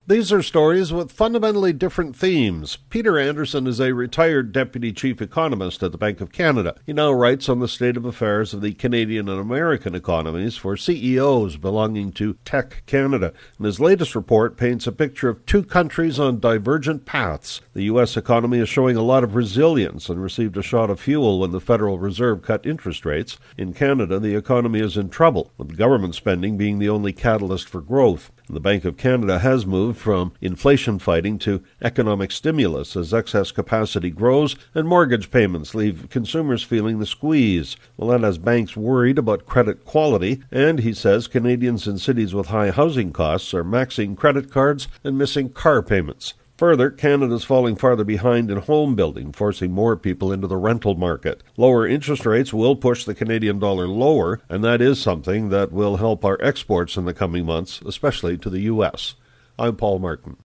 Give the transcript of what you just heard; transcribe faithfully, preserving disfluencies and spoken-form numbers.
These are stories with fundamentally different themes. Peter Anderson is a retired deputy chief economist at the Bank of Canada. He now writes on the state of affairs of the Canadian and American economies for C E Os belonging to Tech Canada. And his latest report paints a picture of two countries on divergent paths. The U S economy is showing a lot of resilience and received a shot of fuel when the Federal Reserve cut interest rates. In Canada, the economy is in trouble, with government spending being the only catalyst for growth. The Bank of Canada has moved from inflation fighting to economic stimulus as excess capacity grows and mortgage payments leave consumers feeling the squeeze. Well, that has banks worried about credit quality, and he says Canadians in cities with high housing costs are maxing credit cards and missing car payments. Further, Canada is falling farther behind in home building, forcing more people into the rental market. Lower interest rates will push the Canadian dollar lower, and that is something that will help our exports in the coming months, especially to the U S. I'm Paul Martin.